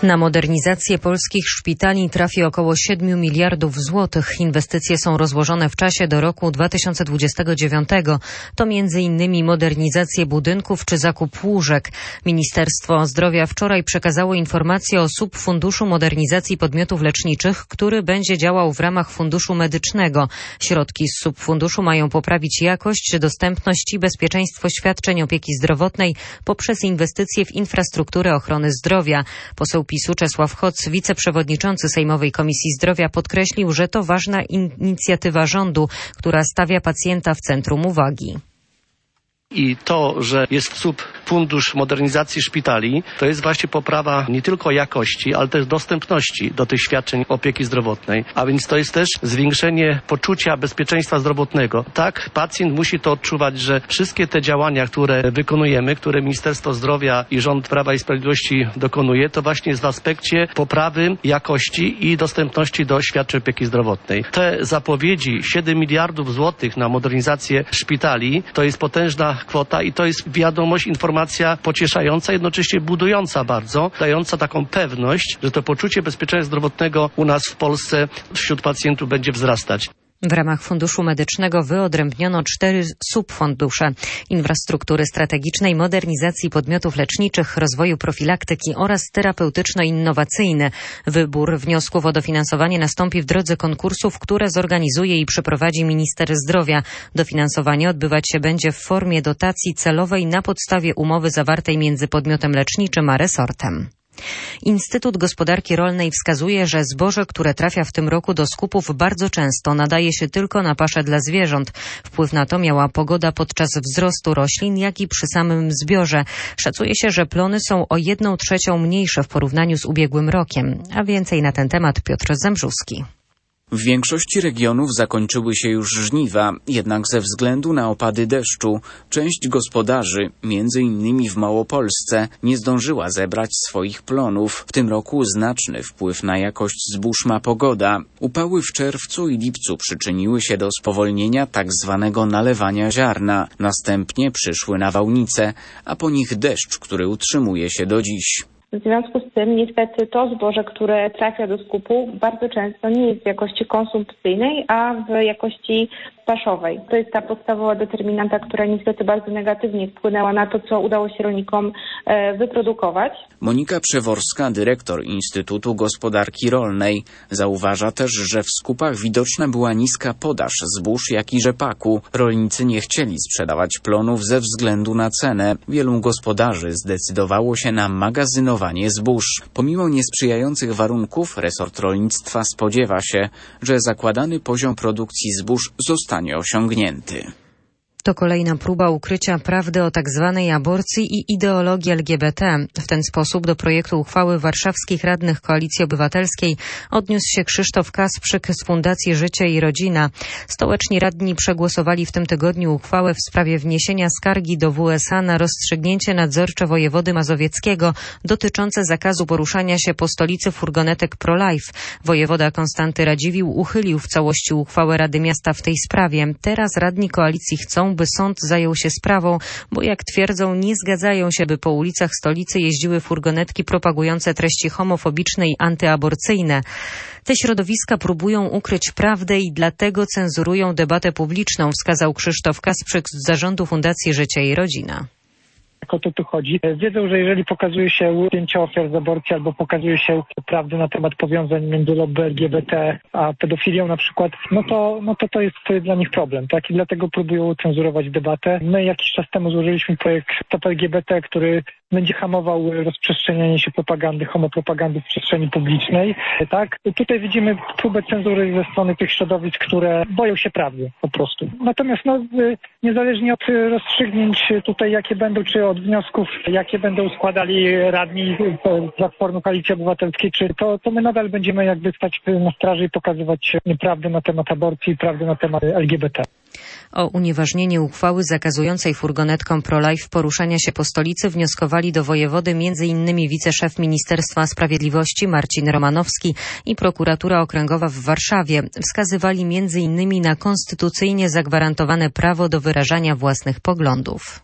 Na modernizację polskich szpitali trafi około 7 miliardów złotych. Inwestycje są rozłożone w czasie do roku 2029. To m.in. modernizację budynków czy zakup łóżek. Ministerstwo Zdrowia wczoraj przekazało informację o subfunduszu modernizacji podmiotów leczniczych, który będzie działał w ramach funduszu medycznego. Środki z subfunduszu mają poprawić jakość, dostępność i bezpieczeństwo świadczeń opieki zdrowotnej poprzez inwestycje w infrastrukturę ochrony zdrowia. Poseł PiS-u Czesław Hoc, wiceprzewodniczący Sejmowej Komisji Zdrowia, podkreślił, że to ważna inicjatywa rządu, która stawia pacjenta w centrum uwagi. I to, że jest subfundusz modernizacji szpitali, to jest właśnie poprawa nie tylko jakości, ale też dostępności do tych świadczeń opieki zdrowotnej. A więc to jest też zwiększenie poczucia bezpieczeństwa zdrowotnego. Tak, pacjent musi to odczuwać, że wszystkie te działania, które wykonujemy, które Ministerstwo Zdrowia i rząd Prawa i Sprawiedliwości dokonuje, to właśnie jest w aspekcie poprawy jakości i dostępności do świadczeń opieki zdrowotnej. Te zapowiedzi 7 miliardów złotych na modernizację szpitali to jest potężna kwota i to jest wiadomość, informacja pocieszająca, jednocześnie budująca bardzo, dająca taką pewność, że to poczucie bezpieczeństwa zdrowotnego u nas w Polsce wśród pacjentów będzie wzrastać. W ramach Funduszu Medycznego wyodrębniono 4 subfundusze: infrastruktury strategicznej, modernizacji podmiotów leczniczych, rozwoju profilaktyki oraz terapeutyczno-innowacyjny. Wybór wniosków o dofinansowanie nastąpi w drodze konkursów, które zorganizuje i przeprowadzi minister zdrowia. Dofinansowanie odbywać się będzie w formie dotacji celowej na podstawie umowy zawartej między podmiotem leczniczym a resortem. Instytut Gospodarki Rolnej wskazuje, że zboże, które trafia w tym roku do skupów, bardzo często nadaje się tylko na paszę dla zwierząt. Wpływ na to miała pogoda podczas wzrostu roślin, jak i przy samym zbiorze. Szacuje się, że plony są o 1/3 mniejsze w porównaniu z ubiegłym rokiem. A więcej na ten temat Piotr Zembrzuski. W większości regionów zakończyły się już żniwa, jednak ze względu na opady deszczu część gospodarzy, między innymi w Małopolsce, nie zdążyła zebrać swoich plonów. W tym roku znaczny wpływ na jakość zbóż ma pogoda. Upały w czerwcu i lipcu przyczyniły się do spowolnienia tzw. nalewania ziarna. Następnie przyszły nawałnice, a po nich deszcz, który utrzymuje się do dziś. W związku z tym niestety to zboże, które trafia do skupu, bardzo często nie jest w jakości konsumpcyjnej, a w jakości paszowej. To jest ta podstawowa determinanta, która niestety bardzo negatywnie wpłynęła na to, co udało się rolnikom wyprodukować. Monika Przeworska, dyrektor Instytutu Gospodarki Rolnej, zauważa też, że w skupach widoczna była niska podaż zbóż, jak i rzepaku. Rolnicy nie chcieli sprzedawać plonów ze względu na cenę. Wielu gospodarzy zdecydowało się na magazynowanie zbóż. Pomimo niesprzyjających warunków, resort rolnictwa spodziewa się, że zakładany poziom produkcji zbóż zostanie osiągnięty. To kolejna próba ukrycia prawdy o tzw. aborcji i ideologii LGBT. W ten sposób do projektu uchwały warszawskich radnych Koalicji Obywatelskiej odniósł się Krzysztof Kasprzyk z Fundacji Życie i Rodzina. Stołeczni radni przegłosowali w tym tygodniu uchwałę w sprawie wniesienia skargi do WSA na rozstrzygnięcie nadzorcze wojewody mazowieckiego dotyczące zakazu poruszania się po stolicy furgonetek pro-life. Wojewoda Konstanty Radziwiłł uchylił w całości uchwałę Rady Miasta w tej sprawie. Teraz radni koalicji chcą, by sąd zajął się sprawą, bo jak twierdzą, nie zgadzają się, by po ulicach stolicy jeździły furgonetki propagujące treści homofobiczne i antyaborcyjne. Te środowiska próbują ukryć prawdę i dlatego cenzurują debatę publiczną, wskazał Krzysztof Kasprzyk z zarządu Fundacji Życie i Rodzina. O to tu chodzi. Wiedzą, że jeżeli pokazuje się zdjęcia ofiar z aborcji albo pokazuje się prawdę na temat powiązań między lobby LGBT a pedofilią na przykład, no to jest dla nich problem, tak? I dlatego próbują cenzurować debatę. My jakiś czas temu złożyliśmy projekt Stop LGBT, który będzie hamował rozprzestrzenianie się propagandy, homopropagandy w przestrzeni publicznej, tak? Tutaj widzimy próbę cenzury ze strony tych środowisk, które boją się prawdy po prostu. Natomiast niezależnie od rozstrzygnięć tutaj, jakie będą, czy od wniosków, jakie będą składali radni Platformy Koalicji Obywatelskiej, to my nadal będziemy jakby stać na straży i pokazywać prawdę na temat aborcji i prawdę na temat LGBT. O unieważnienie uchwały zakazującej furgonetkom pro-life poruszania się po stolicy wnioskowali do wojewody m.in. wiceszef Ministerstwa Sprawiedliwości Marcin Romanowski i prokuratura okręgowa w Warszawie. Wskazywali m.in. na konstytucyjnie zagwarantowane prawo do wyrażania własnych poglądów.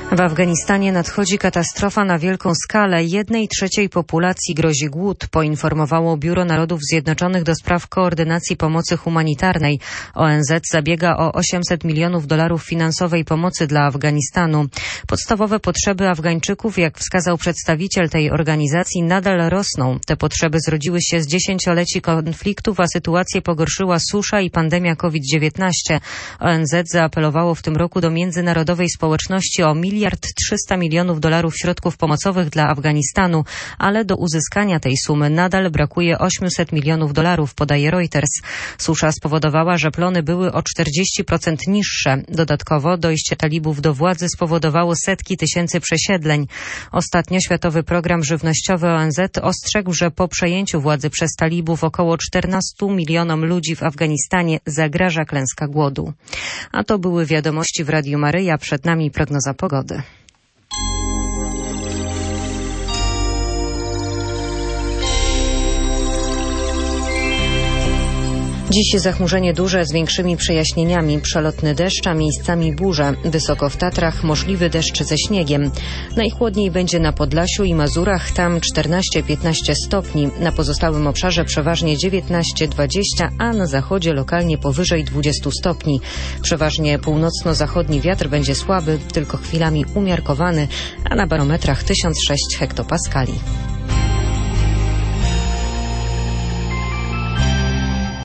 W Afganistanie nadchodzi katastrofa na wielką skalę. 1/3 populacji grozi głód, poinformowało Biuro Narodów Zjednoczonych do spraw koordynacji pomocy humanitarnej. ONZ zabiega o $800 milionów finansowej pomocy dla Afganistanu. Podstawowe potrzeby Afgańczyków, jak wskazał przedstawiciel tej organizacji, nadal rosną. Te potrzeby zrodziły się z 10-leci konfliktów, a sytuację pogorszyła susza i pandemia COVID-19. ONZ zaapelowało w tym roku do międzynarodowej społeczności o $1,300 milionów środków pomocowych dla Afganistanu, ale do uzyskania tej sumy nadal brakuje $800 milionów, podaje Reuters. Susza spowodowała, że plony były o 40% niższe. Dodatkowo dojście talibów do władzy spowodowało setki tysięcy przesiedleń. Ostatnio Światowy Program Żywnościowy ONZ ostrzegł, że po przejęciu władzy przez talibów około 14 milionom ludzi w Afganistanie zagraża klęska głodu. A to były wiadomości w Radiu Maryja. Przed nami prognoza pogody. Dziś zachmurzenie duże z większymi przejaśnieniami, przelotny deszcz, a miejscami burze. Wysoko w Tatrach możliwy deszcz ze śniegiem. Najchłodniej będzie na Podlasiu i Mazurach, tam 14-15 stopni. Na pozostałym obszarze przeważnie 19-20, a na zachodzie lokalnie powyżej 20 stopni. Przeważnie północno-zachodni wiatr będzie słaby, tylko chwilami umiarkowany, a na barometrach 1006 hektopaskali.